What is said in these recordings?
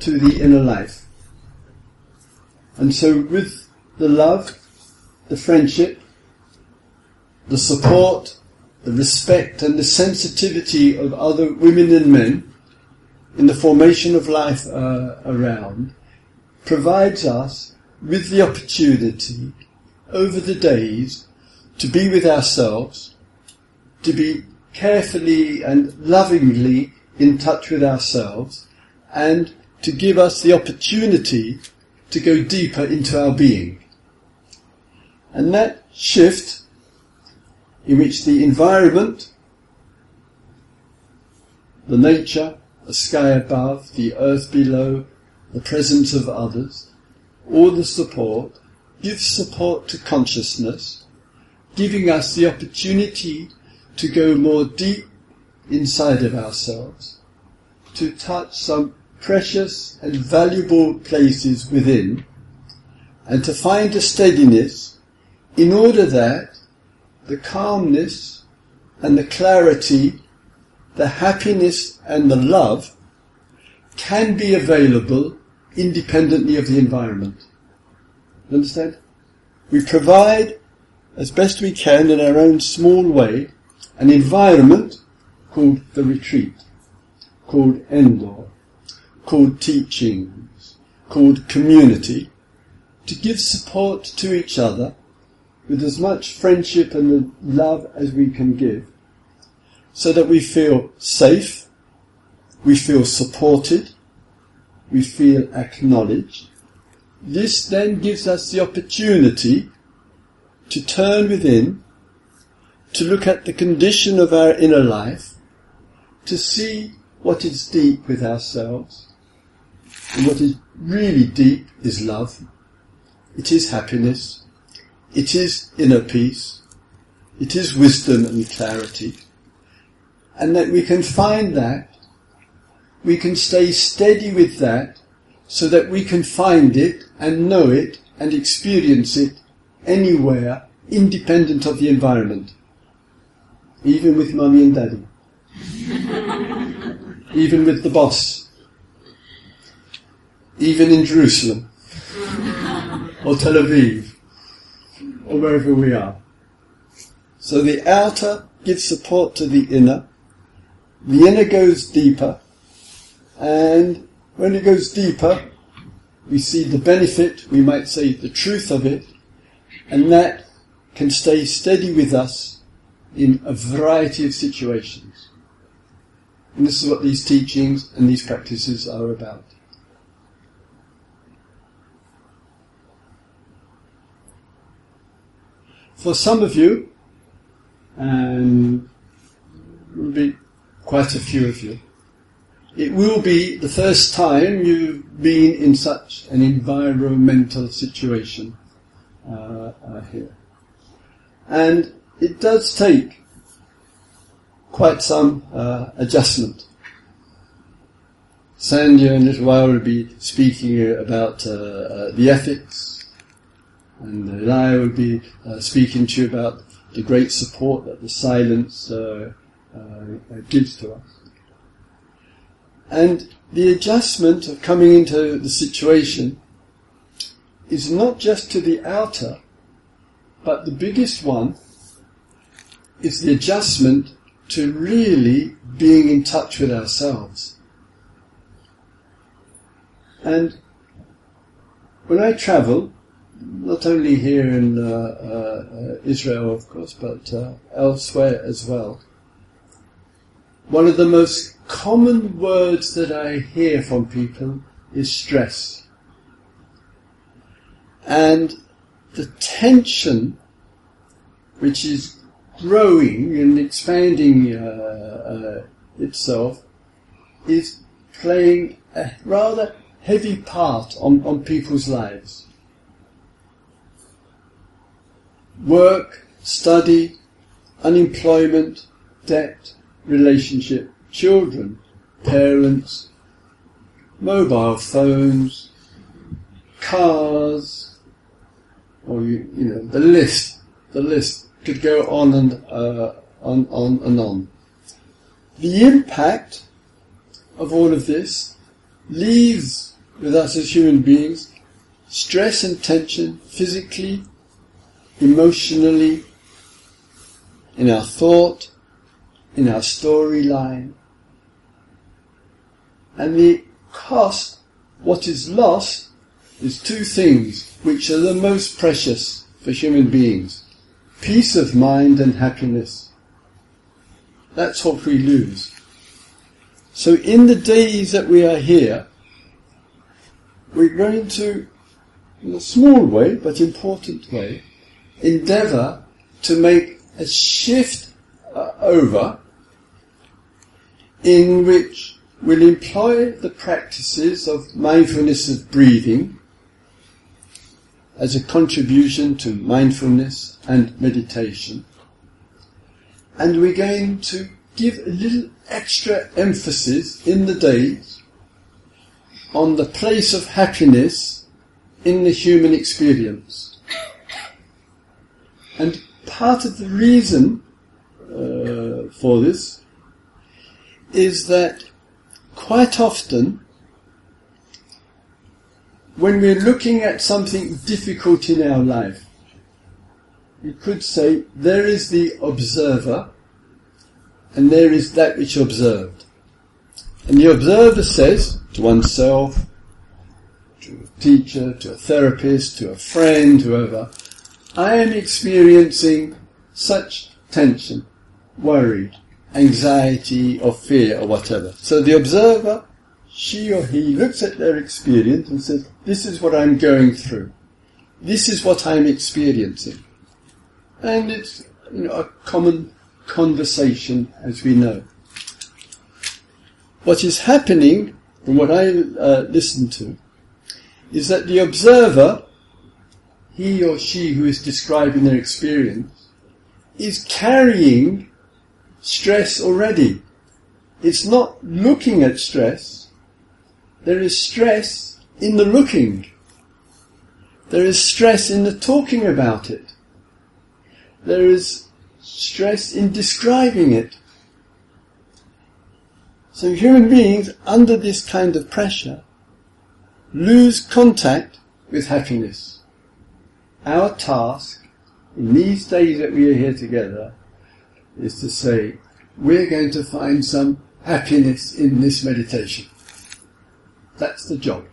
to the inner life. And so with the love, the friendship, the support, the respect and the sensitivity of other women and men in the formation of life around, provides us with the opportunity over the days to be with ourselves, to be carefully and lovingly in touch with ourselves, and to give us the opportunity to go deeper into our being. And that shift in which the environment, the nature, the sky above, the earth below, the presence of others, all the support, gives support to consciousness, giving us the opportunity to go more deep inside of ourselves, to touch some precious and valuable places within, and to find a steadiness in order that the calmness and the clarity, the happiness and the love can be available independently of the environment. You understand? We provide, as best we can in our own small way, an environment called the retreat, called Endor, called teachings, called community, to give support to each other with as much friendship and love as we can give, so that we feel safe, we feel supported, we feel acknowledged. This then gives us the opportunity to turn within, to look at the condition of our inner life, to see what is deep with ourselves. And what is really deep is love. It is happiness. It is inner peace. It is wisdom and clarity. And that we can find that, we can stay steady with that, so that we can find it and know it and experience it anywhere, independent of the environment. Even with mummy and daddy. Even with the boss. Even in Jerusalem. Or Tel Aviv. Or wherever we are. So the outer gives support to the inner goes deeper, and when it goes deeper, we see the benefit, we might say the truth of it, and that can stay steady with us in a variety of situations. And this is what these teachings and these practices are about. For some of you, and will be quite a few of you, it will be the first time you've been in such an environmental situation here. And it does take quite some adjustment. Sandhya in a little while will be speaking about the ethics, and I will be speaking to you about the great support that the silence gives to us. And the adjustment of coming into the situation is not just to the outer, but the biggest one is the adjustment to really being in touch with ourselves. And when I travel, not only here in Israel, of course, but elsewhere as well, one of the most common words that I hear from people is stress. And the tension which is growing and expanding itself is playing a rather heavy part on people's lives. Work, study, unemployment, debt, relationship, children, parents, mobile phones, cars, or the list could go on and on. The impact of all of this leaves with us as human beings, stress and tension physically, emotionally, in our thought, in our storyline. And the cost, what is lost, is two things which are the most precious for human beings: peace of mind and happiness. That's what we lose. So in the days that we are here, we're going to, in a small way, but important way, endeavour to make a shift over in which we'll employ the practices of mindfulness of breathing as a contribution to mindfulness and meditation. And we're going to give a little extra emphasis in the days on the place of happiness in the human experience. And part of the reason for this is that quite often when we're looking at something difficult in our life, you could say there is the observer and there is that which observed. And the observer says to oneself, to a teacher, to a therapist, to a friend, whoever, I am experiencing such tension, worry, anxiety or fear or whatever. So the observer, she or he, looks at their experience and says, this is what I'm going through. This is what I'm experiencing. And it's a common conversation, as we know. What is happening, from what I listen to, is that the observer, he or she who is describing their experience, is carrying stress already. It's not looking at stress. There is stress in the looking. There is stress in the talking about it. There is stress in describing it. So human beings, under this kind of pressure, lose contact with happiness. Our task, in these days that we are here together, is to say, we're going to find some happiness in this meditation. That's the job.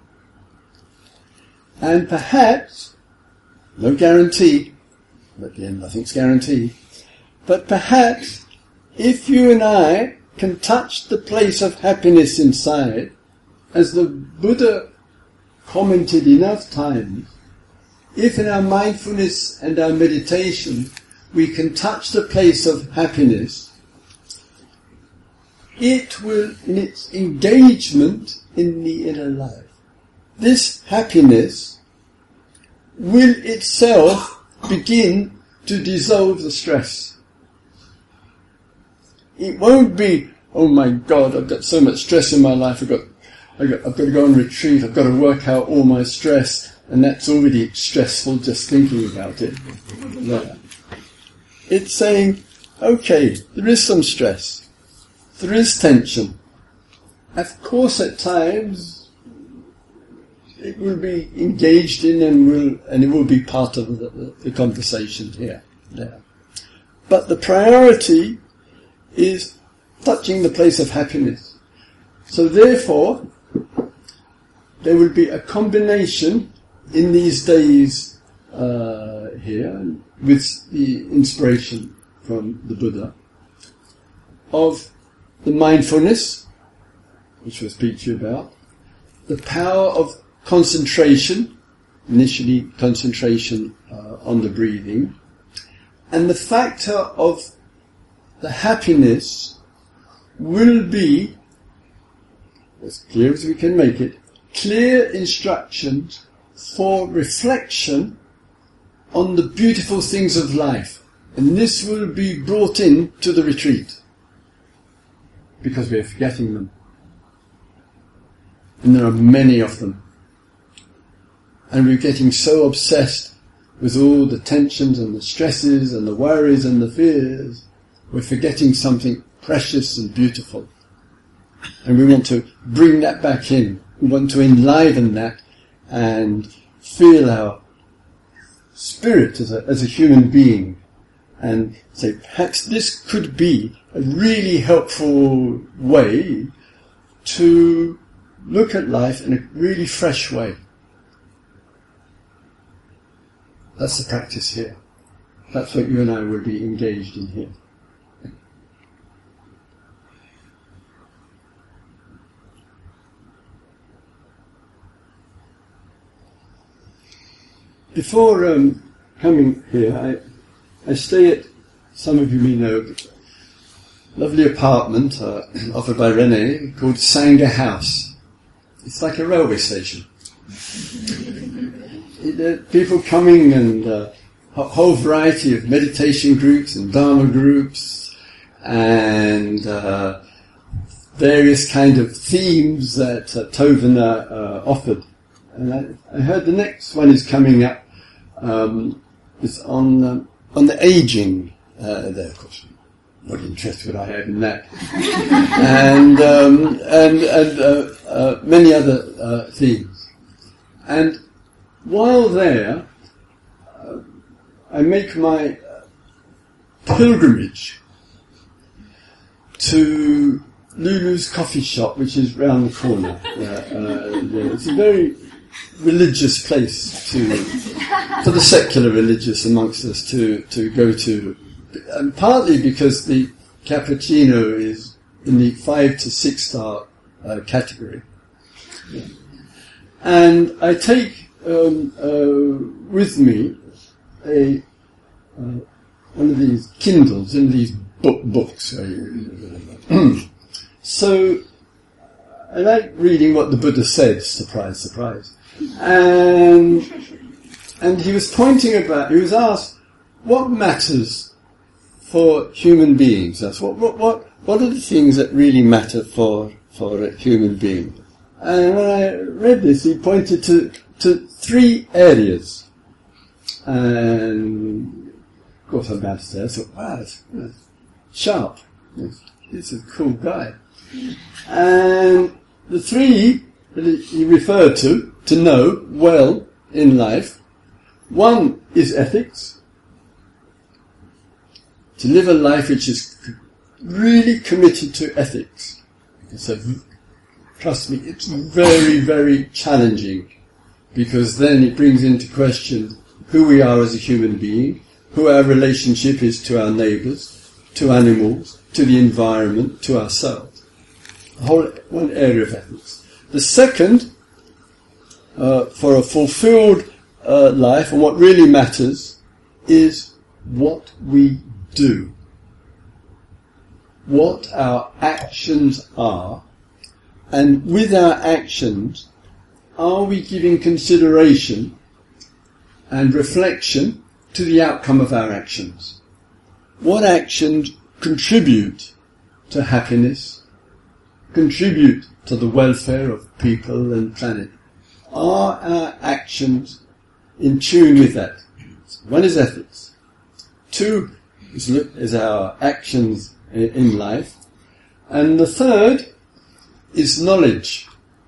And perhaps, no guarantee, at the end nothing's guaranteed, but perhaps if you and I can touch the place of happiness inside, as the Buddha commented enough times, if in our mindfulness and our meditation we can touch the place of happiness, it will, in its engagement in the inner life, this happiness will itself begin to dissolve the stress. It won't be, oh my God, I've got so much stress in my life, I've got to go on retreat, I've got to work out all my stress, and that's already stressful just thinking about it. No. It's saying, okay, there is some stress, there is tension. Of course, at times it will be engaged in and it will be part of the conversation here. Yeah. But the priority is touching the place of happiness. So therefore, there will be a combination in these days here, with the inspiration from the Buddha, of the mindfulness, which we'll speak to you about, the power of concentration, initially concentration on the breathing, and the factor of the happiness will be, as clear as we can make it, clear instructions for reflection on the beautiful things of life. And this will be brought in to the retreat, because we are forgetting them. And there are many of them. And we're getting so obsessed with all the tensions and the stresses and the worries and the fears, we're forgetting something precious and beautiful. And we want to bring that back in We want to enliven that and feel our spirit as a human being, and say perhaps this could be a really helpful way to look at life in a really fresh way. That's the practice here. That's what you and I will be engaged in here. Before coming here, I stay at, some of you may know, a lovely apartment offered by René called Sangha House. It's like a railway station. People coming and a whole variety of meditation groups and Dharma groups and various kind of themes that Tovana offered. And I heard the next one is coming up. It's on the aging. There, of course, what interest would I have in that? and many other themes. And while there, I make my pilgrimage to Lulu's coffee shop, which is round the corner. It's a very religious place for the secular religious amongst us to go to, and partly because the cappuccino is in the 5 to 6 star category. And I take with me one of these Kindles, in these books. So I like reading what the Buddha said. Surprise, surprise. And he was he was asked, what matters for human beings? That's what are the things that really matter for a human being? And when I read this, he pointed to 3 areas. And of course I'm about to say, I thought, wow, that's sharp. He's a cool guy. And the 3 that he referred to know well in life, one is ethics. To live a life which is really committed to ethics. So, trust me, it's very, very challenging, because then it brings into question who we are as a human being, who our relationship is to our neighbours, to animals, to the environment, to ourselves. One area of ethics. The second, for a fulfilled life, and what really matters, is what we do. What our actions are, and with our actions, are we giving consideration and reflection to the outcome of our actions? What actions contribute to happiness, contribute to the welfare of people and planet? Are our actions in tune with that? One is ethics. 2 is our actions in life. And the third is knowledge.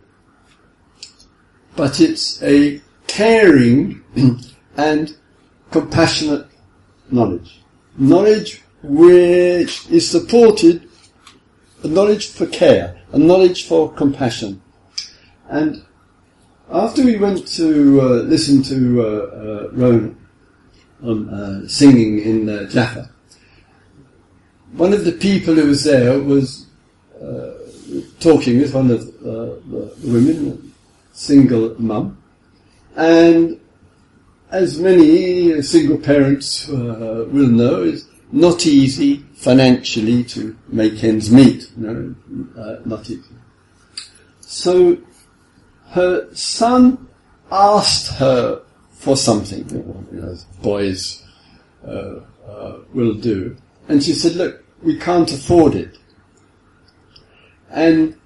But it's a caring and compassionate knowledge. Knowledge which is supported, a knowledge for care, a knowledge for compassion. And after we went to listen to Ronan singing in Jaffa, one of the people who was there was talking with one of the women, a single mum, and as many single parents will know, it's not easy financially to make ends meet. Not easy. So her son asked her for something, as boys will do, and she said, "Look, we can't afford it." And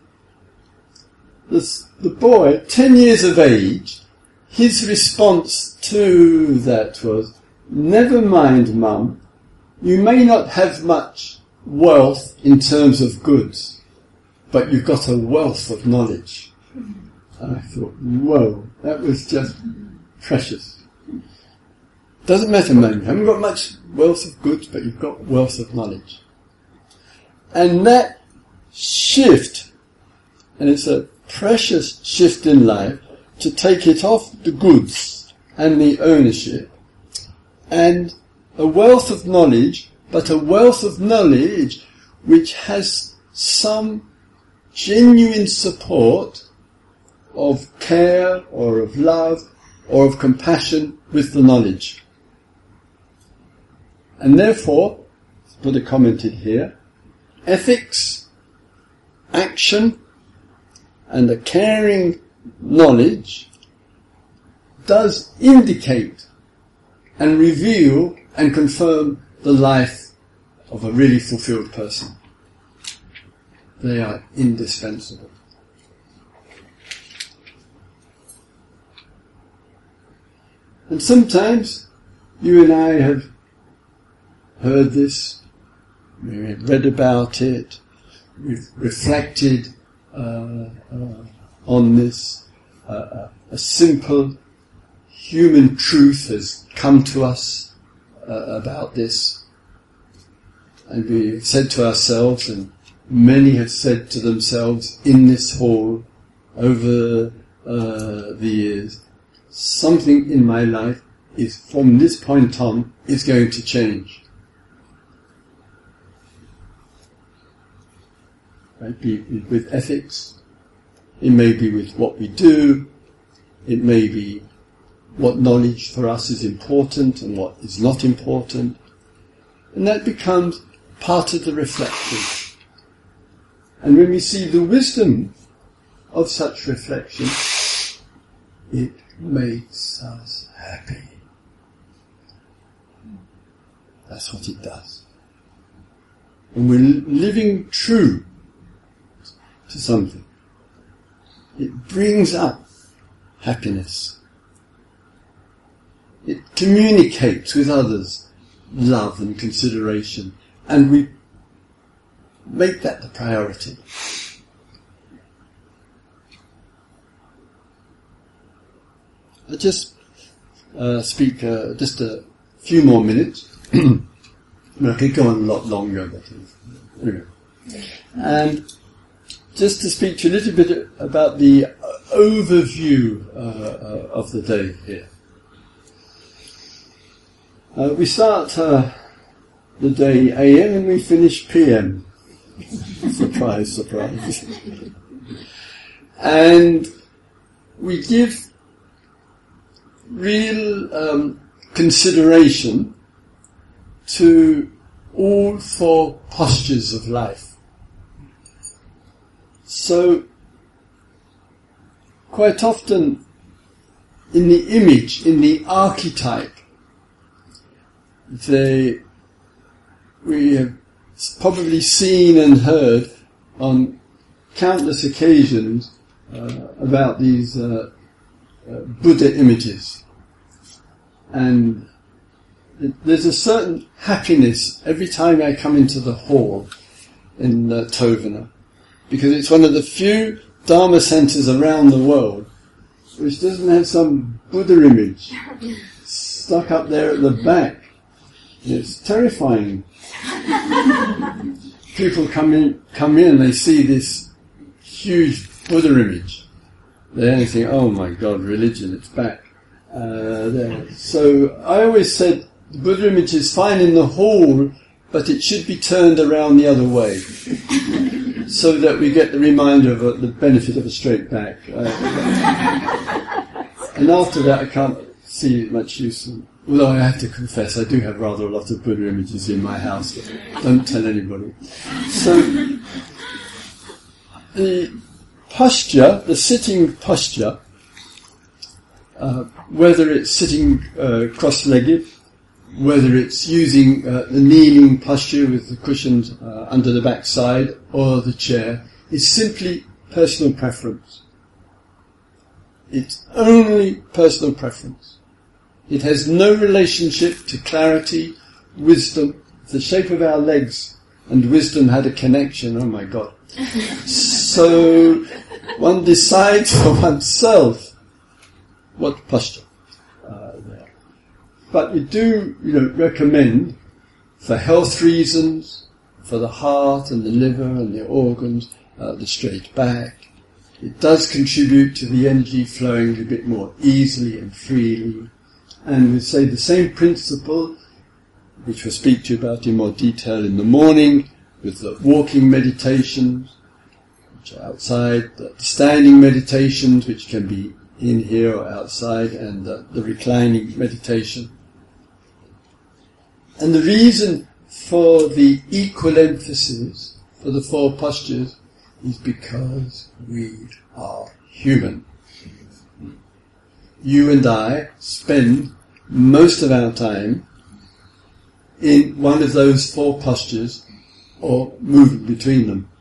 the boy, 10 years of age, his response to that was, "Never mind, Mum, you may not have much wealth in terms of goods, but you've got a wealth of knowledge." And I thought, whoa, that was just precious. Doesn't matter, man, you haven't got much wealth of goods, but you've got wealth of knowledge. And that shift, and it's a precious shift in life, to take it off the goods and the ownership, and a wealth of knowledge, but a wealth of knowledge which has some genuine support of care or of love or of compassion with the knowledge. And therefore, put a commented here, ethics, action, and a caring knowledge does indicate and reveal and confirm the life of a really fulfilled person. They are indispensable. And sometimes you and I have heard this, we've read about it, we've reflected on this. A simple human truth has come to us about this. And we've said to ourselves, and many have said to themselves in this hall over the years, something in my life is, from this point on, is going to change. Right? Be with ethics, it may be with what we do, it may be what knowledge for us is important and what is not important, and that becomes part of the reflection. And when we see the wisdom of such reflection, it makes us happy. That's what it does. When we're living true to something, it brings up happiness. It communicates with others love and consideration, and we make that the priority. I'll just speak just a few more minutes. I could go on a lot longer, but anyway. And just to speak to you a little bit about the overview of the day here. We start the day AM and we finish PM. Surprise, surprise. And we give real consideration to all four postures of life. So, quite often, in the image, in the archetype, we have probably seen and heard on countless occasions about these Buddha images. And there's a certain happiness every time I come into the hall in Tovana, because it's one of the few Dharma centres around the world which doesn't have some Buddha image stuck up there at the back. It's terrifying. People come in, they see this huge Buddha image. They only think, oh my God, religion, it's back there. So I always said the Buddha image is fine in the hall, but it should be turned around the other way, so that we get the reminder of the benefit of a straight back. And after that, I can't see much use in. Although I have to confess, I do have rather a lot of Buddha images in my house. Don't tell anybody. So, the posture, the sitting posture, whether it's sitting cross-legged, whether it's using the kneeling posture with the cushions under the backside or the chair, is simply personal preference. It's only personal preference. It has no relationship to clarity, wisdom. The shape of our legs and wisdom had a connection, oh my God. So one decides for oneself what posture there. But we do, recommend, for health reasons, for the heart and the liver and the organs, the straight back. It does contribute to the energy flowing a bit more easily and freely. And we say the same principle, which we'll speak to you about in more detail in the morning, with the walking meditations, which are outside, the standing meditations, which can be in here or outside, and the reclining meditation. And the reason for the equal emphasis for the 4 postures is because we are human. You and I spend most of our time in one of those 4 postures or moving between them.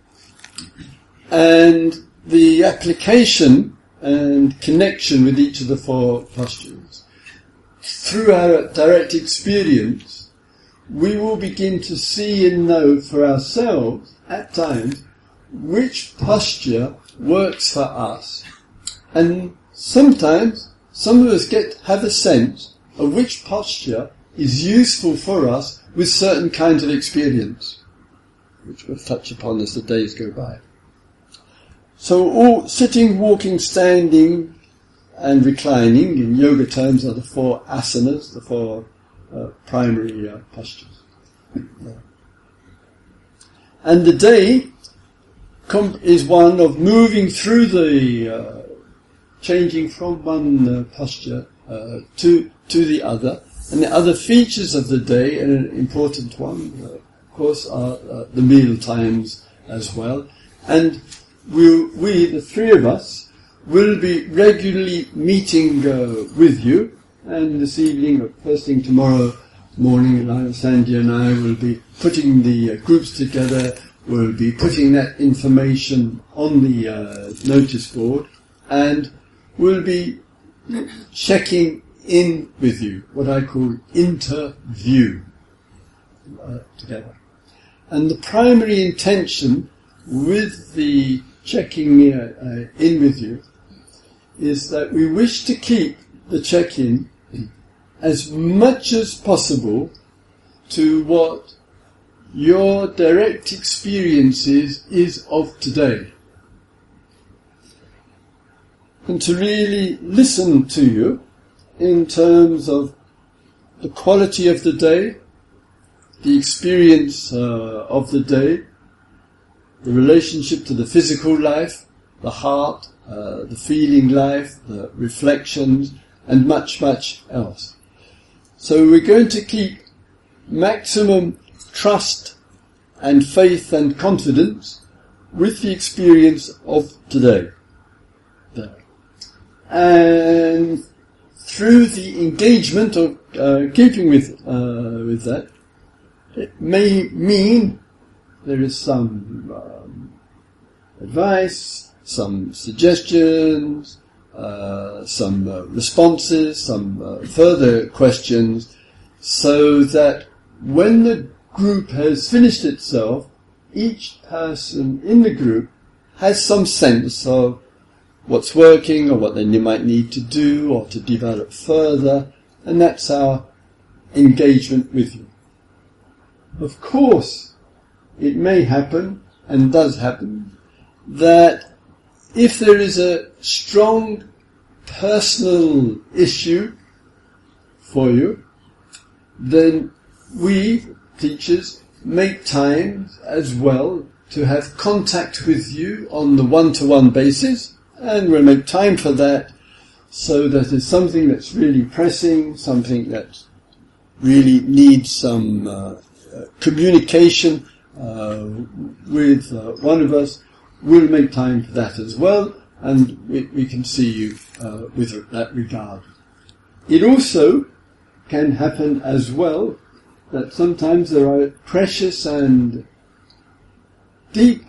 And the application and connection with each of the 4 postures, through our direct experience, we will begin to see and know for ourselves at times which posture works for us. And sometimes some of us have a sense of which posture is useful for us with certain kinds of experience, which we'll touch upon as the days go by. So all sitting, walking, standing and reclining in yoga terms are the 4 asanas, the 4 primary postures. And the day is one of moving through the changing from one posture to the other. And the other features of the day, and an important one, of course, are the meal times as well. And we, the 3 of us, will be regularly meeting with you. And this evening, or first thing tomorrow morning, Sandy and I will be putting the groups together. We'll be putting that information on the notice board, and we'll be checking in with you, what I call interview, together. And the primary intention with the checking in with you is that we wish to keep the check-in as much as possible to what your direct experiences is of today. And to really listen to you in terms of the quality of the day, the experience of the day, the relationship to the physical life, the heart, the feeling life, the reflections, and much, much else. So we're going to keep maximum trust and faith and confidence with the experience of today. There. And through the engagement of keeping with that, it may mean there is some advice, some suggestions, some responses, some further questions, so that when the group has finished itself, each person in the group has some sense of what's working or what they might need to do or to develop further, and that's our engagement with you. Of course, it may happen, and does happen, that if there is a strong personal issue for you, then we, teachers, make time as well to have contact with you on the one-to-one basis, and we'll make time for that so that there's something that's really pressing, something that really needs some communication with one of us. We'll make time for that as well, and we can see you with that regard. It also can happen as well that sometimes there are precious and deep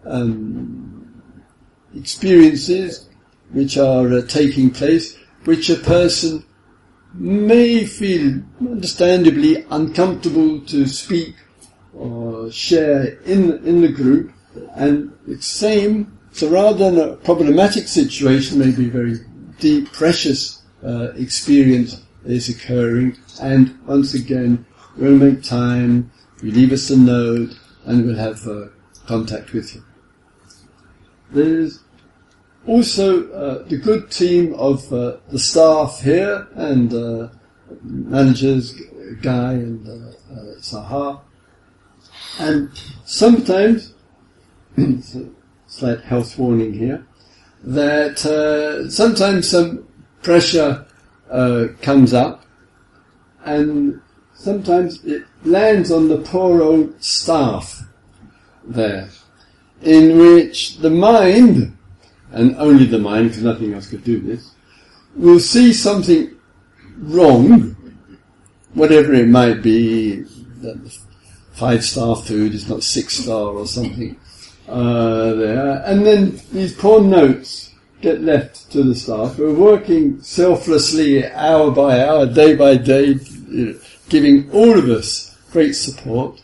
experiences which are taking place, which a person may feel understandably uncomfortable to speak or share in the group, and the same So rather than a problematic situation, maybe a very deep, precious experience is occurring, and once again, we'll make time, you leave us a note, and we'll have contact with you. There's also the good team of the staff here, and managers, Guy and Sahar. And sometimes, slight health warning here, that sometimes some pressure comes up, and sometimes it lands on the poor old staff there, in which the mind, and only the mind, because nothing else could do this, will see something wrong, whatever it might be, that 5-star food is not 6-star or something there, and then these poor notes get left to the staff who are working selflessly hour by hour, day by day, giving all of us great support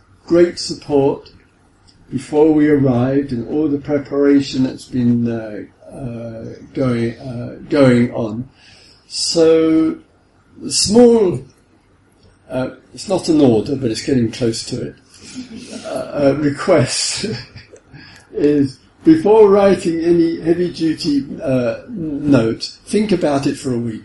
before we arrived, and all the preparation that's been going on. So the small, it's not an order, but it's getting close to it, request is, before writing any heavy-duty note, think about it for a week.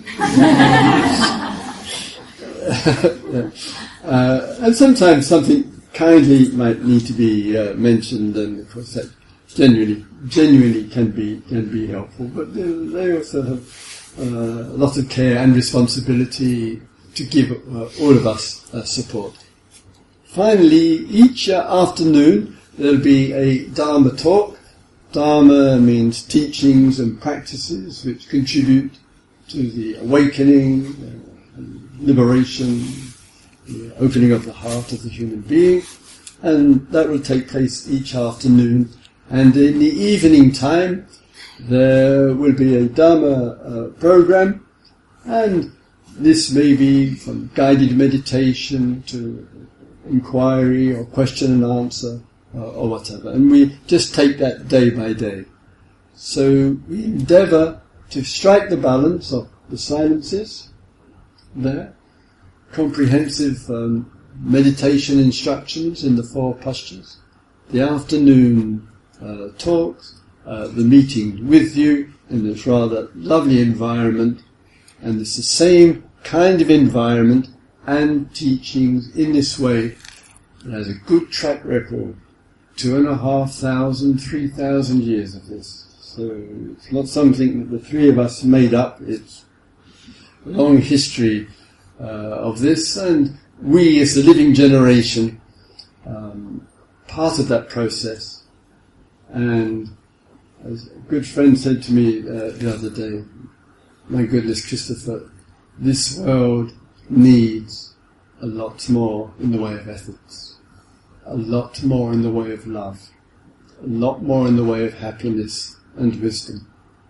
And sometimes something kindly might need to be mentioned, and of course that genuinely can be helpful. But they also have a lot of care and responsibility to give all of us support. Finally, each afternoon there'll be a Dharma talk. Dharma means teachings and practices which contribute to the awakening, liberation, the opening of the heart of the human being, and that will take place each afternoon. And in the evening time, there will be a Dharma program, and this may be from guided meditation to inquiry or question and answer or whatever. And we just take that day by day. So we endeavour to strike the balance of the silences there, comprehensive meditation instructions in the 4 postures, the afternoon talks, the meeting with you in this rather lovely environment, and it's the same kind of environment and teachings in this way. It has a good track record, 2,500, 3,000 years of this. So it's not something that the 3 of us made up, it's a long history of this, and we as the living generation, part of that process. And as a good friend said to me the other day, my goodness, Christopher, this world needs a lot more in the way of ethics, a lot more in the way of love, a lot more in the way of happiness and wisdom.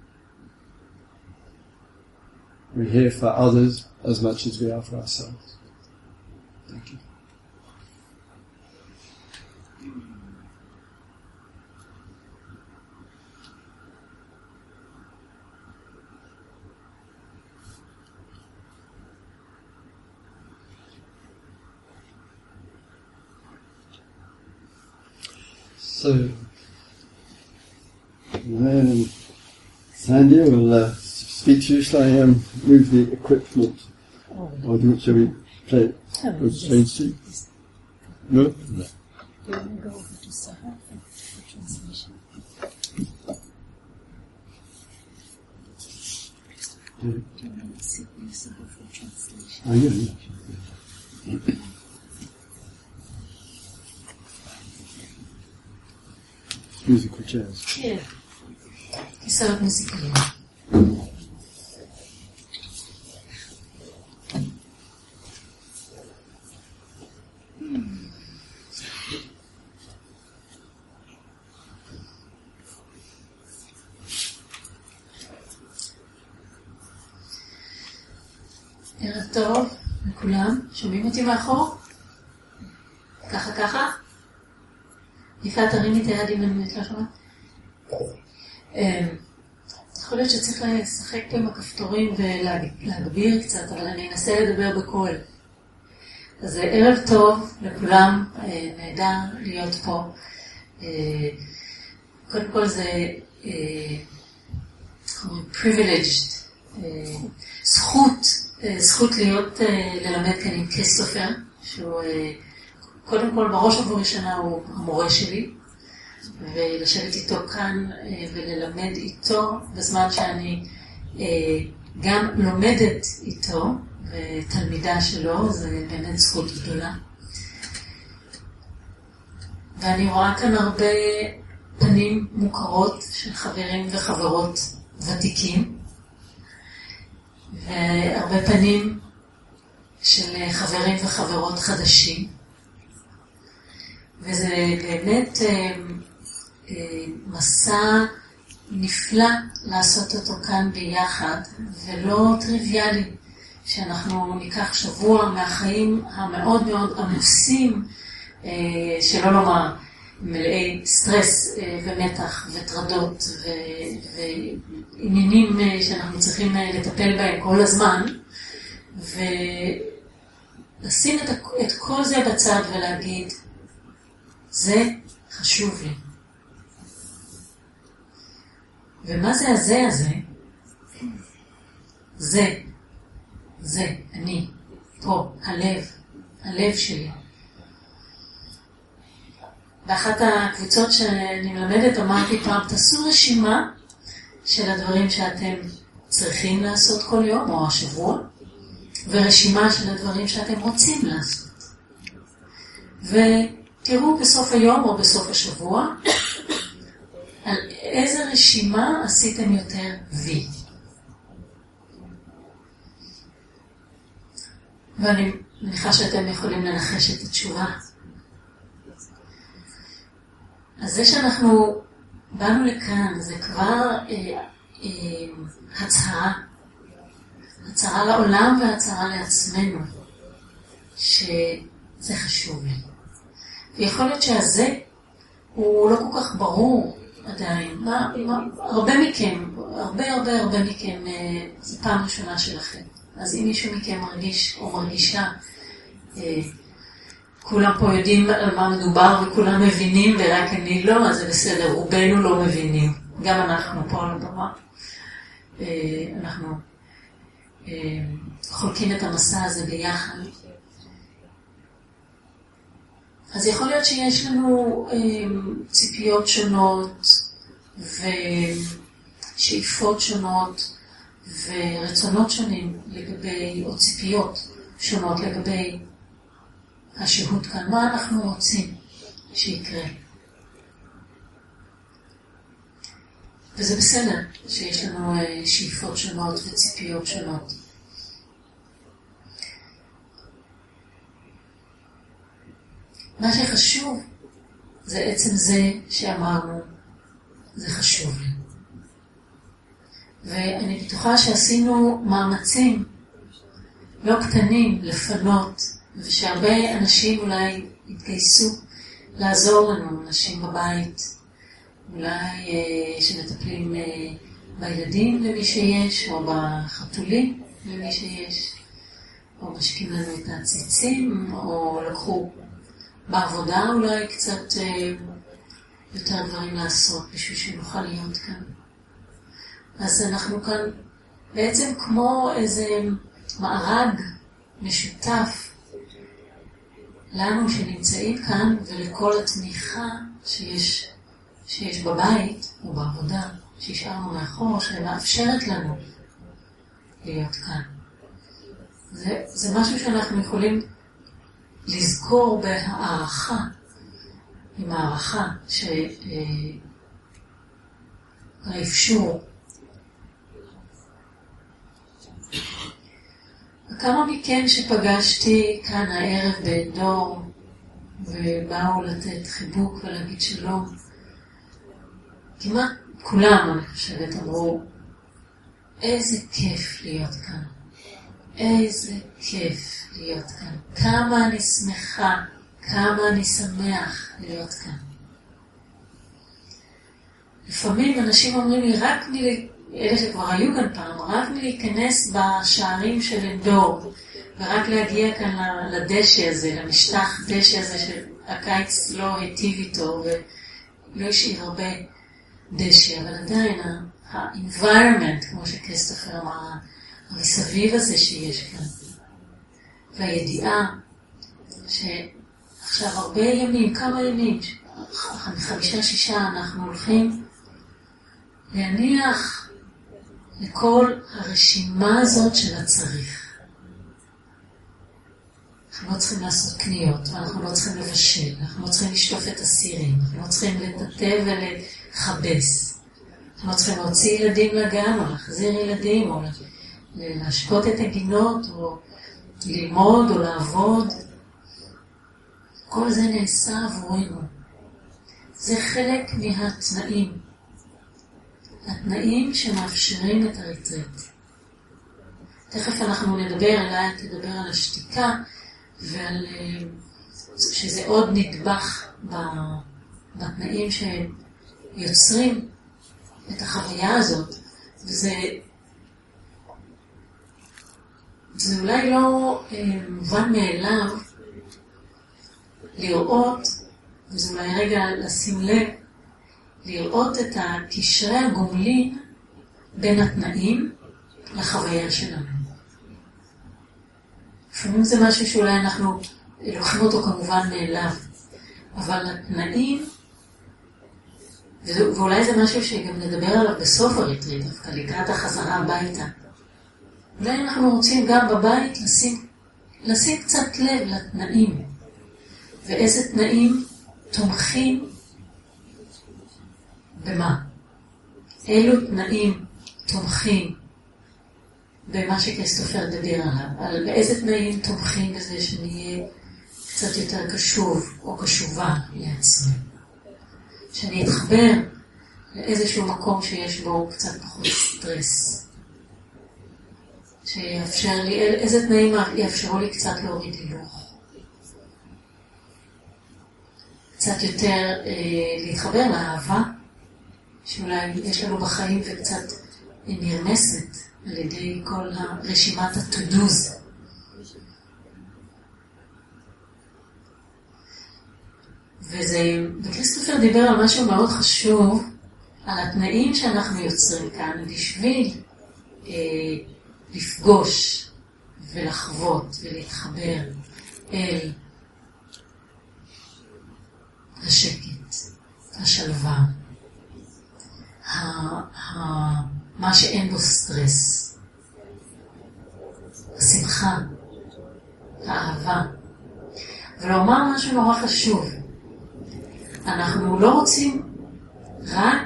We're here for others as much as we are for ourselves. Thank you. So, then Sandy will speak to you. Shall I move the equipment? Or shall we play it? No? No. You want to go over to Sahar for translation? Do you want to sit with Sahar for translation? Oh, yeah. Musical chairs. Yeah. כיסאות מוזיקליים. ערב טוב לכולם, שומעים אותי מאחור? ככה? יפעת, תרימי את היד אם אני לא שומעת. יכול להיות שצריך לשחק פה עם הכפתורים ולהגביר קצת, אבל אני אנסה לדבר בקול. אז ערב טוב לכולם, נהדר להיות פה. קודם כל זה privileged, זכות ללמד כאן עם כריסטופר, שהוא קודם כל בראש ובראשונה הוא המורה שלי, ולשבת איתו כאן וללמד איתו בזמן שאני גם לומדת איתו ותלמידה שלו, זה באמת זכות גדולה. ואני רואה כאן הרבה פנים מוכרות של חברים וחברות ותיקים, והרבה פנים של חברים וחברות חדשים. וזה באמת מסע נפלא לעשות אותו כאן ביחד, ולא טריוויאלי, שאנחנו ניקח שבוע מהחיים המאוד מאוד עמוסים, שלא לומר מלאי סטרס ומתח וטרדות ועניינים שאנחנו צריכים לטפל בהם כל הזמן, ולשים את כל זה בצד ולהגיד, זה חשוב לי. ומה זה הזה? זה, אני, פה, הלב שלי. באחת הקבוצות שאני מלמדת אמרתי פעם, תעשו רשימה של הדברים שאתם צריכים לעשות כל יום או השבוע, ורשימה של הדברים שאתם רוצים לעשות. ותראו בסוף היום או בסוף השבוע, על איזה רשימה עשיתם יותר וי. ואני מניחה שאתם יכולים לנחש את התשובה. אז זה שאנחנו באנו לכאן, זה כבר הצהרה לעולם והצהרה לעצמנו, שזה חשוב לי. ויכול להיות שהזה הוא לא כל כך ברור עדיין. הרבה מכם, זו פעם ראשונה שלכם. אז אם מישהו מכם מרגיש או מרגישה, כולם פה יודעים על מה מדובר וכולם מבינים ורק אני לא, אז זה בסדר, רובנו לא מבינים. גם אנחנו פה על הבמה. אנחנו חולקים את המסע הזה ביחד. אז יכול להיות שיש לנו ציפיות שונות ושאיפות שונות ורצונות שונים לגבי, או ציפיות שונות לגבי השהות כאן. מה אנחנו רוצים שיקרה? וזה בסדר שיש לנו שאיפות שונות וציפיות שונות. מה שחשוב זה עצם זה שאמרנו, זה חשוב לי. ואני בטוחה שעשינו מאמצים לא קטנים לפנות, ושהרבה אנשים אולי התגייסו לעזור לנו, אנשים בבית, אולי שמטפלים בילדים למי שיש, או בחתולים למי שיש, או משקים לנו את הציצים, או לקחו בעבודה אולי קצת יותר דברים לעשות בשביל שנוכל להיות כאן. אז אנחנו כאן בעצם כמו איזה מארג משותף לנו שנמצאים כאן, ולכל התמיכה שיש בבית או בעבודה שהשארנו מאחור, שמאפשרת לנו להיות כאן. זה משהו שאנחנו יכולים לזכור בהערכה, עם הערכה שהאפשור. כמה מכן שפגשתי כאן הערב בדור ובאו לתת חיבוק ולהגיד שלום, כמעט כולם, אני חושבת, אמרו, איזה כיף להיות כאן. איזה כיף להיות כאן. כמה אני שמחה, כמה אני שמח להיות כאן. לפעמים אנשים אומרים לי, אלה שכבר היו כאן פעם, רק מלהיכנס בשערים של אנדור, ורק להגיע כאן לדשא הזה, למשטח דשא הזה שהקיץ לא היטיב איתו, ולא השאיר הרבה דשא, אבל עדיין ה-environment, כמו שכריסטופר אמר, המסביב הזה שיש כאן, והידיעה שעכשיו הרבה ימים, כמה ימים, 5-6 אנחנו הולכים להניח לכל הרשימה הזאת של הצריך. אנחנו לא צריכים לעשות קניות, ואנחנו לא צריכים לבשל, אנחנו לא צריכים לשטוף את הסירים, אנחנו לא צריכים לטטב ולחבס. אנחנו לא צריכים להוציא ילדים לגן, או להחזיר ילדים, או להשקות את הגינות, או ללמוד, או לעבוד. כל זה נעשה עבורנו. זה חלק מהתנאים. התנאים שמאפשרים את הריטריט. תכף אנחנו נדבר, תדבר על השתיקה, ועל שזה עוד נדבך בתנאים שיוצרים את החוויה הזאת. וזה אולי לא מובן מאליו לראות, וזה אולי רגע לשים לב, לראות את הקשרי הגומלין בין התנאים לחוויה שלנו. לפעמים זה משהו שאולי אנחנו לוקחים אותו כמובן מאליו, אבל התנאים, ואולי זה משהו שגם נדבר עליו בסוף הריטריט, דווקא לקראת החזרה הביתה. אולי אנחנו רוצים גם בבית לשים קצת לב לתנאים, ואיזה תנאים תומכים במה? אילו תנאים תומכים במה שכריסטופר דיבר עליו, על באיזה תנאים תומכים בזה שנהיה קצת יותר קשוב או קשובה לעצמי. שאני אתחבר לאיזשהו מקום שיש בו קצת פחות סטרס. שיאפשר לי, איזה תנאים יאפשרו לי קצת להוריד הילוך. קצת יותר להתחבר לאהבה, שאולי יש לנו בחיים וקצת נרמסת על ידי כל הרשימת ה-to-do's. וכריסטופר דיבר על משהו מאוד חשוב, על התנאים שאנחנו יוצרים כאן בשביל לפגוש ולחוות ולהתחבר אל השקט, השלווה, מה שאין בו סטרס, השמחה, האהבה. ולומר משהו נורא חשוב, אנחנו לא רוצים רק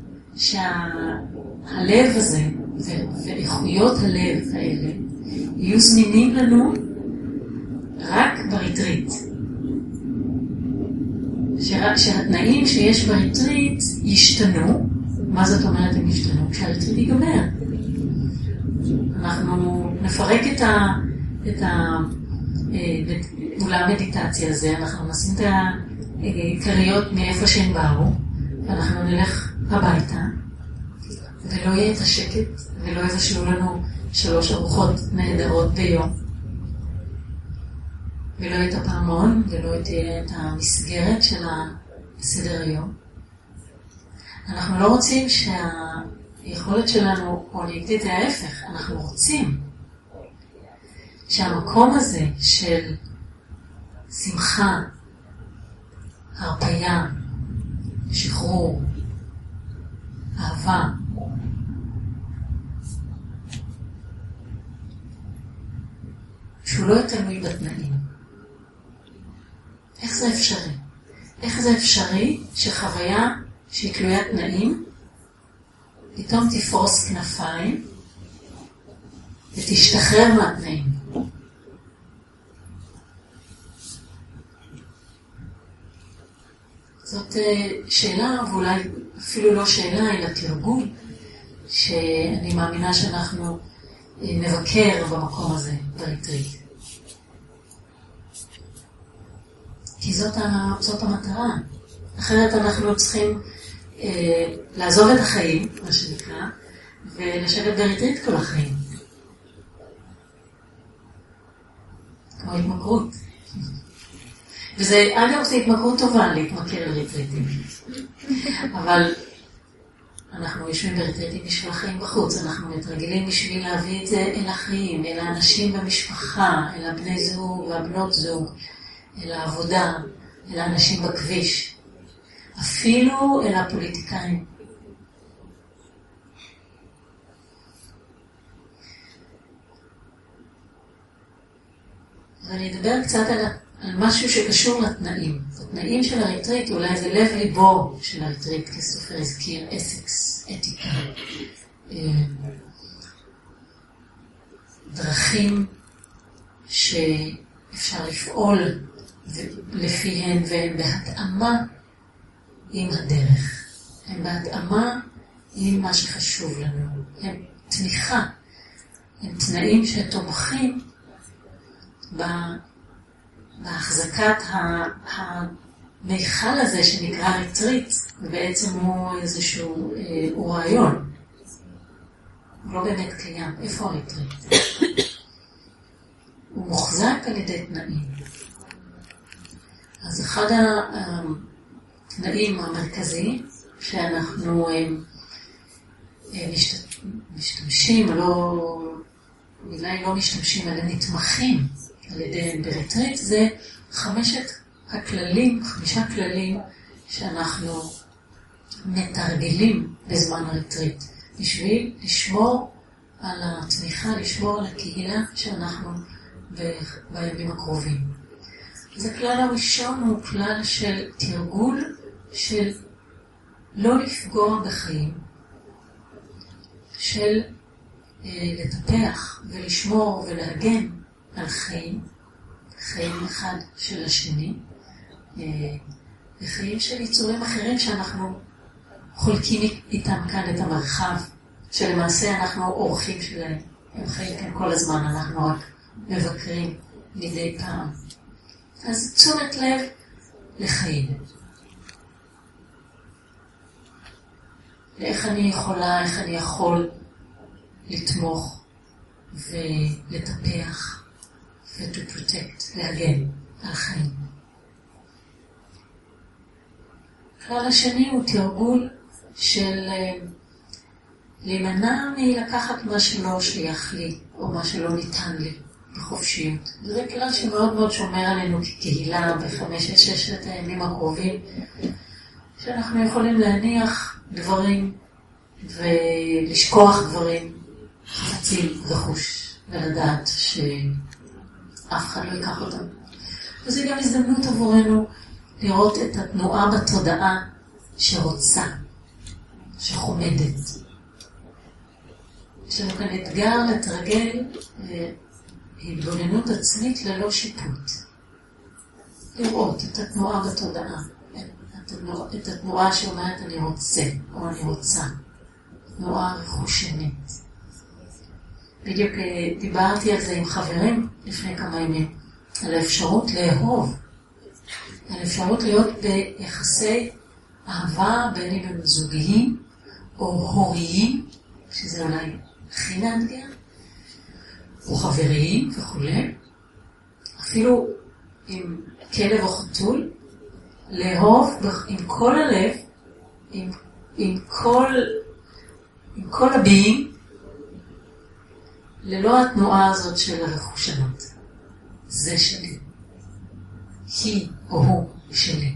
שהלב הזה ואיכויות הלב האלה יהיו זמינים לנו רק בריטריט. שהתנאים שיש בריטריט ישתנו. מה זאת אומרת הם ישתנו? כשהריטריט ייגמר. אנחנו נפרק את אולי המדיטציה הזה, אנחנו נשים את העיקריות מאיפה שהן באו, ואנחנו נלך הביתה, ולא יהיה את השקט, ולא יבשלו לנו 3 ארוחות נהדרות ביום, ולא יהיה את הפעמון, ולא תהיה את המסגרת של הסדר היום. אנחנו לא רוצים שהיכולת שלנו, או להגיד את זה ההפך, אנחנו רוצים שהמקום הזה של שמחה, הרפיה, שחרור, אהבה, שהוא לא תלוי בתנאים. איך זה אפשרי? איך זה אפשרי שחוויה שהיא תלוית תנאים, פתאום תפרוס כנפיים ותשתחרר מהתנאים? זאת שאלה, ואולי אפילו לא שאלה, אלא תרגול, שאני מאמינה שאנחנו נבקר במקום הזה, בריטריט. כי זאת המטרה. אחרת אנחנו צריכים לעזוב את החיים, מה שנקרא, ולשבת בריטריט כל החיים. כמו התמכרות. וזה, אגב, זה התמכרות טובה להתמכר לריטריטים. אבל אנחנו יושבים בריטריטים בשביל החיים בחוץ, אנחנו מתרגלים בשביל להביא את זה אל החיים, אל האנשים במשפחה, אל הבני זוג והבנות זוג, אל העבודה, אל האנשים בכביש, אפילו אל הפוליטיקאים. ואני אדבר קצת על משהו שקשור לתנאים. התנאים של הריטריט, אולי זה לב ליבו של הריטריט, כסופר הזכיר, אתיקס, אתיקה. דרכים שאפשר לפעול לפיהן, והן בהתאמה עם הדרך. הן בהתאמה עם מה שחשוב לנו. הן תמיכה. הן תנאים שתומכים בהחזקת המיכל הזה שנקרא ריטריט, ובעצם הוא איזשהו, הוא רעיון. הוא לא באמת קיים. איפה הריטריט? הוא מוחזק על ידי תנאים. אז אחד התנאים המרכזיים שאנחנו משתמשים, לא משתמשים, אלא נתמכים על ידי בריטריט, זה 5 כללים שאנחנו מתרגלים בזמן הריטריט, בשביל לשמור על התמיכה, לשמור על הקהילה שאנחנו בימים הקרובים. אז הכלל הראשון הוא כלל של תרגול של לא לפגוע בחיים, של לטפח ולשמור ולהגן על חיים אחד של השני, וחיים של יצורים אחרים שאנחנו חולקים איתם כאן את המרחב, שלמעשה אנחנו אורחים שלהם. הם חיים כאן כל הזמן, אנחנו רק מבקרים מדי פעם. אז תשומת לב לחיים. לאיך אני יכול לתמוך ולטפח ו-to protect, להגן על חיים. הכלל השני הוא תרגול של להימנע מלקחת מה שלא שייך לי, או מה שלא ניתן לי בחופשיות. וזה כלל שמאוד מאוד שומר עלינו כקהילה ב5-6 הימים הקרובים, שאנחנו יכולים להניח דברים ולשכוח דברים, חפצים וחוש, ולדעת שאף אחד לא ייקח אותם. וזה גם הזדמנות עבורנו לראות את התנועה בתודעה שרוצה, שחומדת. יש לנו כאן אתגר לתרגל התבוננות עצמית ללא שיפוט. לראות את התנועה בתודעה, את התנועה שאומרת אני רוצה או אני רוצה. תנועה רכושנית. בדיוק דיברתי על זה עם חברים לפני כמה ימים, על האפשרות לאהוב, על האפשרות להיות ביחסי אהבה בין אם הם זוגיים או הוריים, שזה אולי הכי מאתגר, או חבריים וכו', אפילו עם כלב או חתול, לאהוב עם כל הלב, עם כל הביאים, ללא התנועה הזאת של הרכושנות. זה שלי. היא או הוא שלי.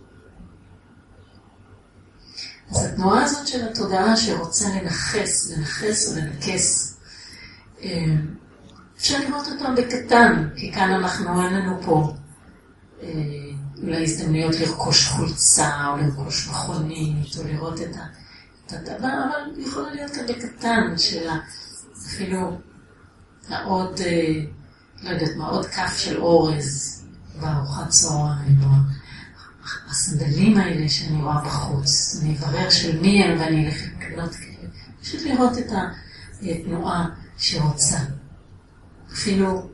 אז התנועה הזאת של התודעה שרוצה לנחס או לנקס, אפשר לראות אותם בקטן, כי כאן אין לנו פה אולי הזדמנויות לרכוש חולצה, או לרכוש מכונית, או לראות את הדבר, אבל יכולה להיות כאן בקטן של אפילו העוד, לא יודעת מה, עוד כף של אורז בארוחת צהריים, או הסנדלים האלה שאני רואה בחוץ, אני אברר של מי הם ואני אלך לקנות כאלה. פשוט לראות את התנועה שרוצה. אפילו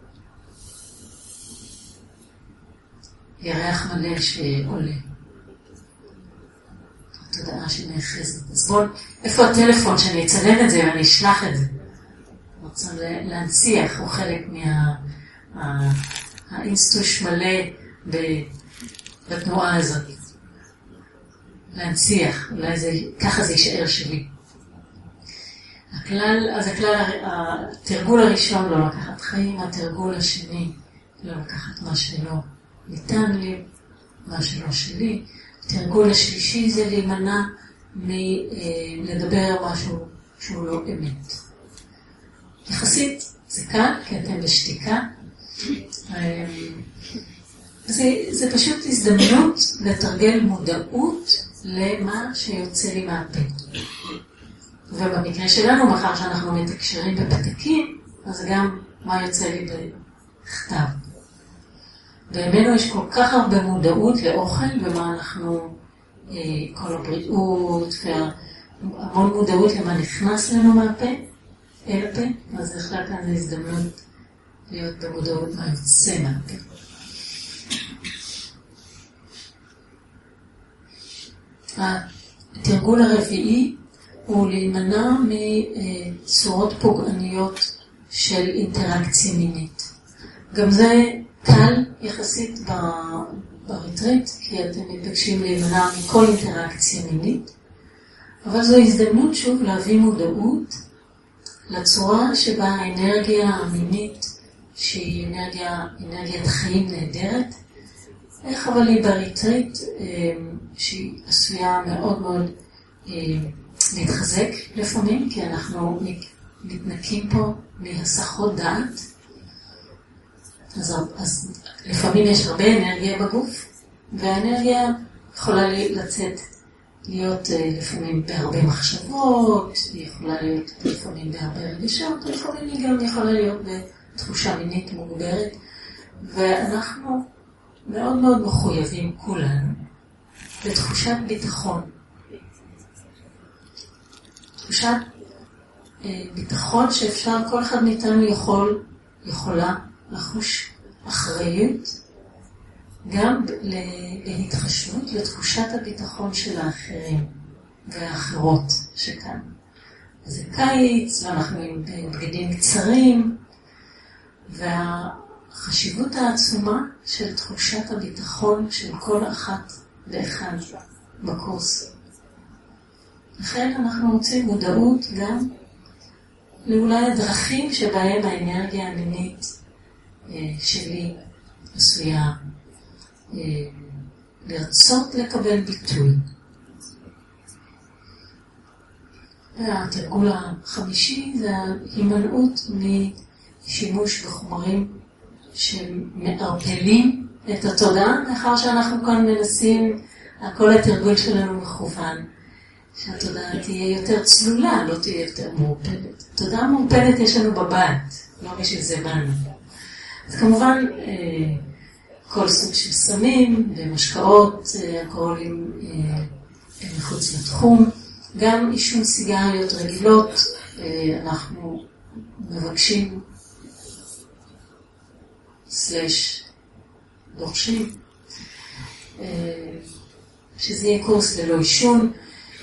ירח מלא שעולה. תודעה שנאחזת. אז בואו, איפה הטלפון שאני אצלם את זה ואני אשלח את זה? רוצה להנציח, הוא חלק האינסטוש מלא בתנועה הזאת. להנציח, אולי ככה זה יישאר שלי. התרגול הראשון לא לקחת חיים, התרגול השני לא לקחת מה שלא ניתן לי, מה שלא שלי. התרגול השלישי זה להימנע מלדבר משהו שהוא לא אמת. יחסית זה כאן, כי אתם בשתיקה. זה פשוט הזדמנות לתרגל מודעות למה שיוצא לי מהפה. ובמקרה שלנו, מאחר שאנחנו מתקשרים בפתקים, אז גם מה יוצא לי בכתב. בימינו יש כל כך הרבה מודעות לאוכל, ומה אנחנו, כל הבריאות, והמון מודעות למה נכנס לנו מהפה, אל הפה, אז בכלל כאן זו הזדמנות להיות במודעות מה יוצא מהפה. התרגול הרביעי הוא להימנע מצורות פוגעניות של אינטראקציה מינית. גם זה קל יחסית בריטריט, כי אתם מתבקשים להימנע מכל אינטראקציה מינית, אבל זו הזדמנות שוב להביא מודעות לצורה שבה האנרגיה המינית, שהיא אנרגיית חיים נהדרת, איך אבל היא בריטריט, שהיא עשויה מאוד מאוד להתחזק לפעמים, כי אנחנו מתנקים פה מהסחות דעת. אז לפעמים יש הרבה אנרגיה בגוף, והאנרגיה יכולה לצאת, להיות לפעמים בהרבה מחשבות, היא יכולה להיות לפעמים בהרבה רגשות, לפעמים היא גם יכולה להיות בתחושה מינית מוגברת, ואנחנו מאוד מאוד מחויבים כולנו לתחושת ביטחון. תחושת ביטחון שאפשר, כל אחד מאיתנו יכולה לחוש אחריות גם להתחשבות לתחושת הביטחון של האחרים והאחרות שכאן. זה קיץ ואנחנו עם בגדים קצרים, והחשיבות העצומה של תחושת הביטחון של כל אחת ואחד בקורס. לכן אנחנו רוצים מודעות גם לאולי הדרכים שבהם האנרגיה המינית שלי עשויה לרצות לקבל ביטוי. והתרגול החמישי זה ההימנעות משימוש בחומרים שמערפלים את התודעה, מאחר שאנחנו כאן מנסים, כל התרגול שלנו מכוון, שהתודעה תהיה יותר צלולה, לא תהיה יותר מעורפלת. תודעה מעורפלת יש לנו בבית, לא בשביל זה באנו. אז כמובן, כל סוג של סמים ומשקאות, אלכוהולים מחוץ לתחום, גם עישון סיגריות רגילות, אנחנו מבקשים דורשים, שזה יהיה קורס ללא עישון.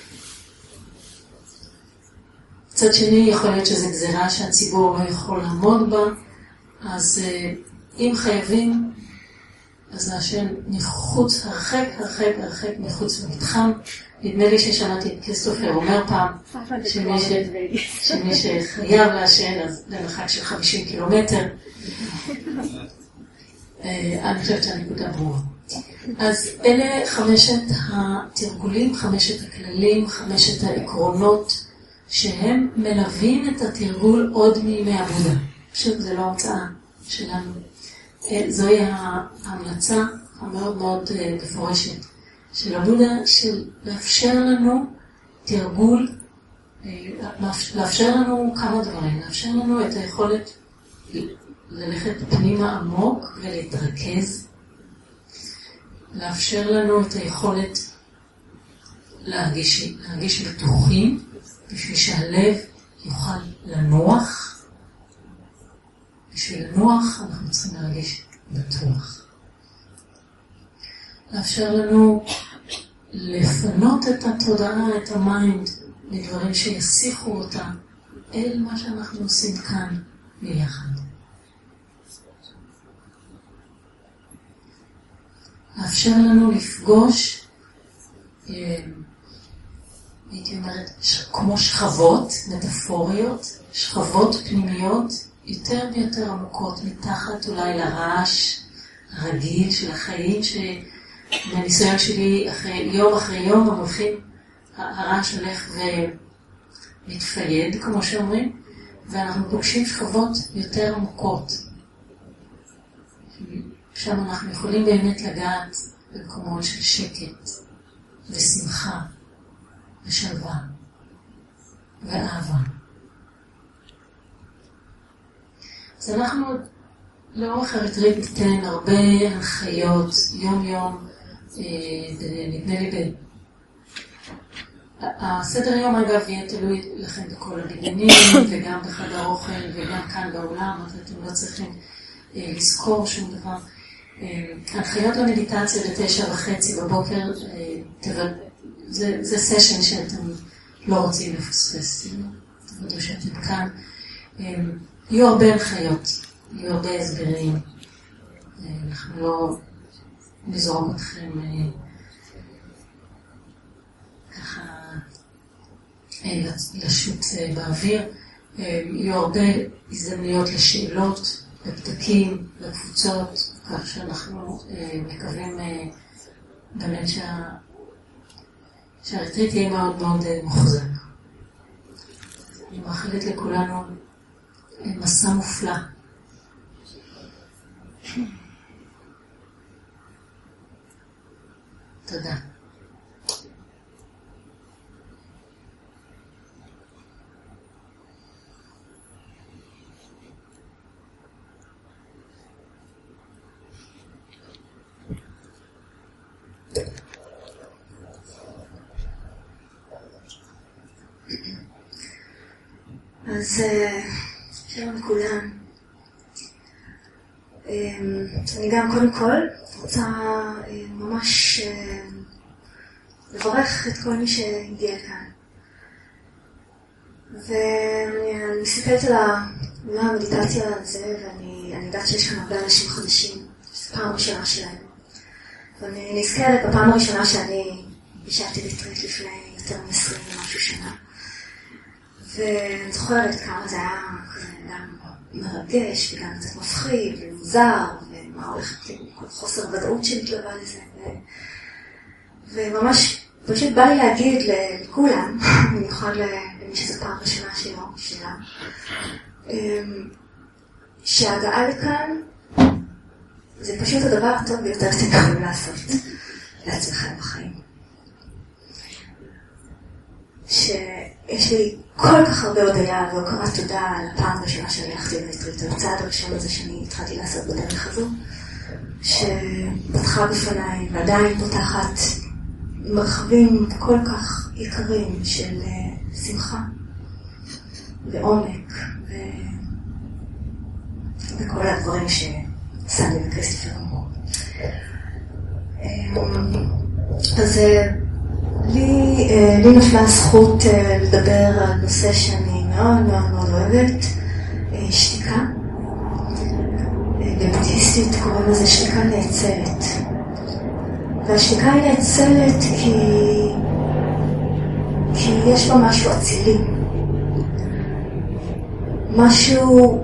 קצת שני יכול להיות שזה גזירה שהציבור לא יכול לעמוד בה, אז אם חייבים, אז לעשן מחוץ, הרחק מחוץ למתחם. נדמה לי ששמעתי את כריסטופר אומר פעם שמי שחייב לעשן אז למרחק של 50 קילומטר. אני חושבת שהנקודה ברורה. אז אלה 5 התרגולים, 5 הכללים, 5 העקרונות שהם מלווים את התרגול עוד מימי עבודה. פשוט זה לא המצאה שלנו. זוהי ההמלצה המאוד מאוד מפורשת של הבודה, של לאפשר לנו תרגול, לאפשר לנו כמה דברים, לאפשר לנו את היכולת ללכת פנימה עמוק ולהתרכז, לאפשר לנו את היכולת להרגיש בטוחים, בשביל שהלב יוכל לנוח. בשביל לנוח אנחנו צריכים להרגיש בטוח. לאפשר לנו לפנות את התודעה, את המיינד, לדברים שיסיחו אותה אל מה שאנחנו עושים כאן ביחד. לאפשר לנו לפגוש, הייתי אומרת, כמו שכבות מטאפוריות, שכבות פנימיות יותר ויותר עמוקות, מתחת אולי לרעש הרגיל של החיים, מהניסיון שלי יום אחרי יום המולכים, הרעש הולך ומתפייד, כמו שאומרים, ואנחנו פוגשים שכבות יותר עמוקות. שם אנחנו יכולים באמת לגעת במקומות של שקט ושמחה ושלווה ואהבה. אז אנחנו לאורך הרטריט ניתן הרבה הנחיות יום יום, נדמה לי הסדר יום אגב יהיה תלוי לכם בכל הבניינים וגם בחדר אוכל וגם כאן באולם, אז אתם לא צריכים לזכור שום דבר. הנחיות למדיטציה ב9:30 בבוקר, זה סשן שאתם לא רוצים לפספס, תגידו שאתם כאן. יהיו הרבה הנחיות, יהיו הרבה הסברים, אנחנו לא נזרוק אתכם ככה לשוט באוויר. יהיו הרבה הזדמנויות לשאלות, לפתקים, לקבוצות, כך שאנחנו מקווים באמת שהרטריט יהיה מאוד מאוד מוחזק. אני מאחלת לכולנו מסע מופלא. תודה. אז שלום לכולם. אני גם קודם כל רוצה ממש לברך את כל מי שהגיע כאן. ואני מסתכלת על המדיטציה הזה, ואני יודעת שיש כאן הרבה אנשים חדשים, זו פעם ראשונה שלהם. ואני נזכרת בפעם הראשונה שאני ישבתי בטריט לפני יותר מ-20 ומשהו שנה. ואני זוכרת כמה זה היה גם מרגש וגם קצת מפחיד ומוזר, ומה הולך כל חוסר ודאות שמתלווה לזה. וממש פשוט בא לי להגיד לכולם, במיוחד למי שזו פעם ראשונה שלה, שההגעה לכאן זה פשוט הדבר הטוב ביותר שאתם יכולים לעשות לעצמכם בחיים. שיש לי כל כך הרבה הודיה והוקרת תודה על הפעם הראשונה שאני הלכתי לרטריט, על הצעד הראשון הזה שאני התחלתי לעשות בדרך הזו, שפתחה בפניי ועדיין פותחת מרחבים כל כך יקרים של שמחה ועומק וכל הדברים שסנדי וקריסטופר אמרו. אז לי נפלה הזכות לדבר על נושא שאני מאוד מאוד מאוד אוהבת, שתיקה. בבודהיסטית קוראים לזה שתיקה נאצלת. והשתיקה היא נאצלת כי יש בה משהו אצילי. משהו,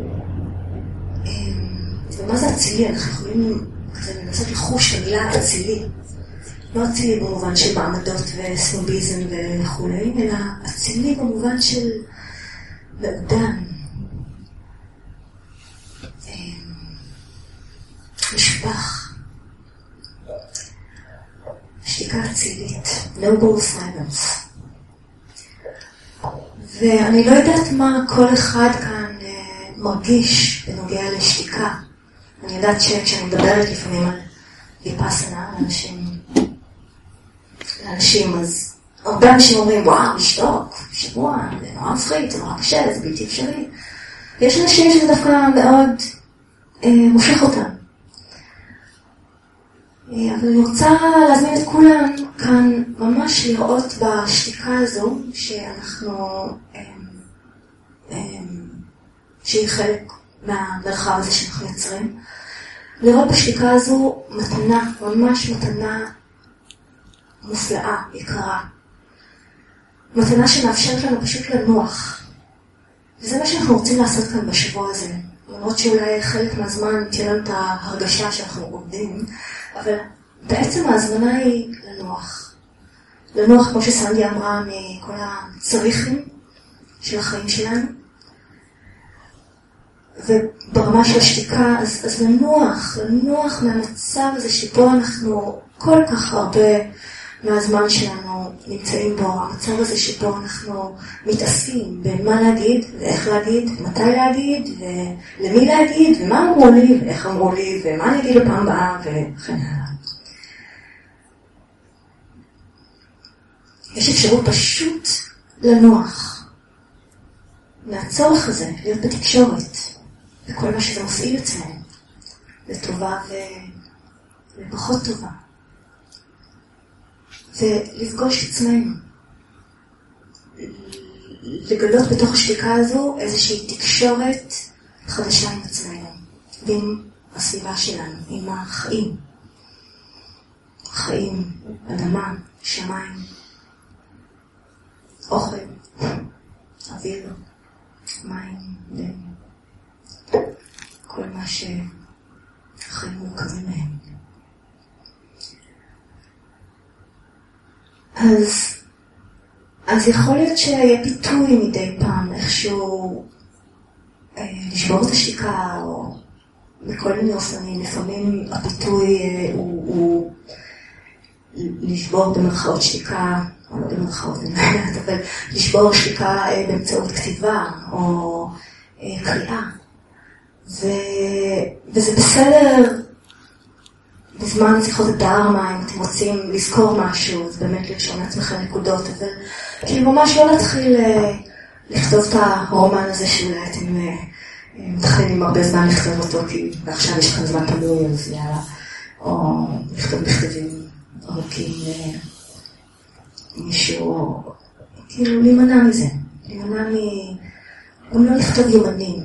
ומה זה אצילי? אנחנו יכולים כזה לנסות לחוש את המילה אצילי. לא אצילי במובן של מעמדות וסנוביזם וכו', אלא אצילי במובן של מעודן, משובח, שתיקה אצילית, noble silence. ואני לא יודעת מה כל אחד כאן מרגיש בנוגע לשתיקה. אני יודעת שכשאני מדברת לפעמים על ויפאסנה, לאנשים, אז הרבה אנשים אומרים, וואו, לשתוק, שבוע, זה נורא מפחיד, זה נורא קשה, זה בלתי אפשרי. ויש אנשים שזה דווקא מאוד מושך אותם. אבל אני רוצה להזמין את כולם כאן ממש לראות בשתיקה הזו שהיא חלק מהמרחב הזה שאנחנו יוצרים. לראות בשתיקה הזו מתנה, ממש מתנה מופלאה, יקרה. מתנה שמאפשרת לנו פשוט לנוח. וזה מה שאנחנו רוצים לעשות כאן בשבוע הזה. למרות שאולי חלק מהזמן תהיה לנו את ההרגשה שאנחנו עובדים, אבל בעצם ההזמנה היא לנוח. לנוח, כמו שסנדי אמרה, מכל הצריכים של החיים שלנו. וברמה של השתיקה, אז לנוח מהמצב הזה שבו אנחנו כל כך הרבה מהזמן שלנו נמצאים בו, המצב הזה שבו אנחנו מתעסקים במה להגיד, ואיך להגיד, מתי להגיד, ולמי להגיד, ומה אמרו לי, ואיך אמרו לי, ומה אני אגיד לפעם הבאה, וכן הלאה. יש אפשרות פשוט לנוח מהצורך הזה, להיות בתקשורת, וכל מה שזה מפעיל אצלנו, לטובה ולפחות טובה. ולפגוש עצמנו, לגלות בתוך השתיקה הזו איזושהי תקשורת חדשה עם עצמנו, ועם הסביבה שלנו, עם החיים. חיים, אדמה, שמיים, אוכל, אוויר, מים, כל מה שהחיים מורכבים מהם. אז יכול להיות שיהיה פיתוי מדי פעם, איכשהו לשבור את השתיקה, או בכל מיני אופנים. לפעמים הפיתוי הוא לשבור במרכאות שתיקה, או לא במרכאות, אבל לשבור שתיקה באמצעות כתיבה, או קריאה. וזה בסדר בזמן שיחות הדרמה, אם אתם רוצים לזכור משהו, אז באמת לרשום לעצמכם נקודות, אבל כאילו ממש לא להתחיל לכתוב את הרומן הזה שאולי אתם מתחילים הרבה זמן לכתוב אותו, כי עכשיו יש לכם זמן פנוי, אז יאללה, או לכתוב מכתבים ארוכים מישהו, כאילו להימנע מזה, גם לא לכתוב יומנים.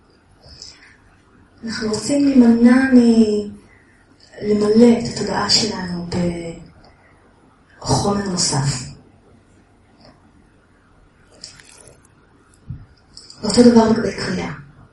אנחנו רוצים להימנע למלא את התודעה שלנו בחומר נוסף. ואותו דבר לגבי קריאה.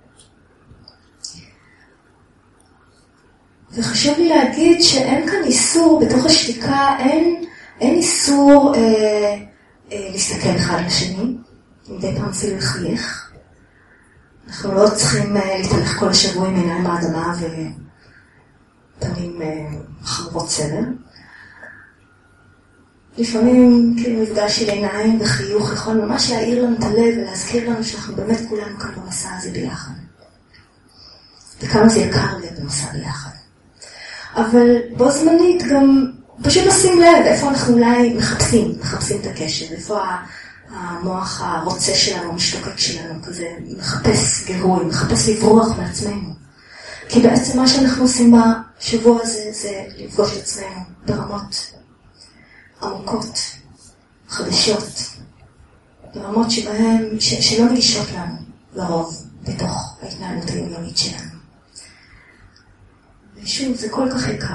וחשוב לי להגיד שאין כאן איסור, בתוך השתיקה אין איסור להסתכל אחד לשני, מדי פעם אפילו לחייך. אנחנו לא צריכים להתהלך כל השבוע עם עיניים באדמה ופנים חמורות סדר. לפעמים כאילו מפגש של עיניים וחיוך יכול ממש להעיר לנו את הלב ולהזכיר לנו שאנחנו באמת כולנו כאן במסע הזה ביחד. וכמה זה יקר להיות במסע ביחד. אבל בו זמנית גם פשוט לשים לב איפה אנחנו אולי מחפשים את הקשר, איפה המוח הרוצה שלנו, המשתוקק שלנו, כזה מחפש גירוי, מחפש לברוח מעצמנו. כי בעצם מה שאנחנו עושים בשבוע הזה זה לפגוש את עצמנו ברמות עמוקות, חדשות, ברמות שבהן, שלא מגישות לנו לרוב בתוך ההתנהלות היומיומית שלנו. ושוב, זה כל כך יקר.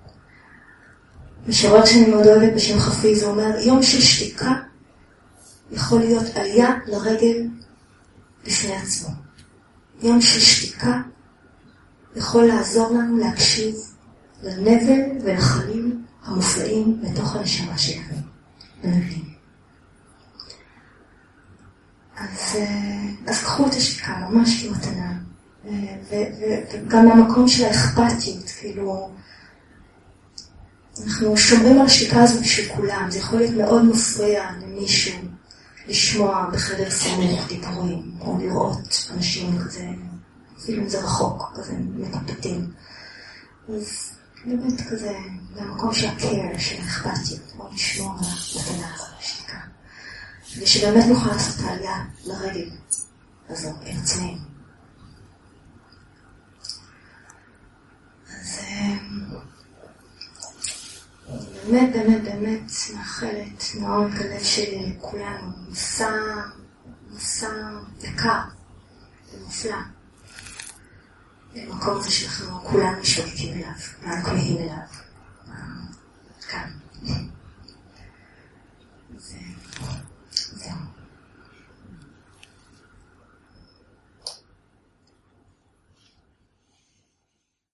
משורר שאני מאוד אוהבת בשם חפיז, הוא אומר, יום של שתיקה יכול להיות עלייה לרגל בפני עצמו. יום של שתיקה יכול לעזור לנו להקשיב לנבל ולחיים המופלאים בתוך הנשמה שלנו. בנבלים. אז קחו את השתיקה ממש כמתנה. וגם מהמקום של האכפתיות, כאילו, אנחנו שומרים על השתיקה הזו בשביל כולם. זה יכול להיות מאוד מפריע למישהו לשמוע בחדר סמוך דיבורים, או לראות אנשים כזה, אפילו אם זה רחוק, כזה מטפטים. אז באמת כזה, מהמקום של הקר, של האכפתיות, או לשמוע על המתנה הזו בשתיקה. ושבאמת נוכל לעשות את העלייה לרגל הזו, אל עצמנו. באמת, באמת, באמת מאחלת מאוד כלב של כולנו, מסע יקר ומופלא. במקום הזה שאנחנו כולנו שולטים אליו, כולנו כמהים אליו. כאן. זהו.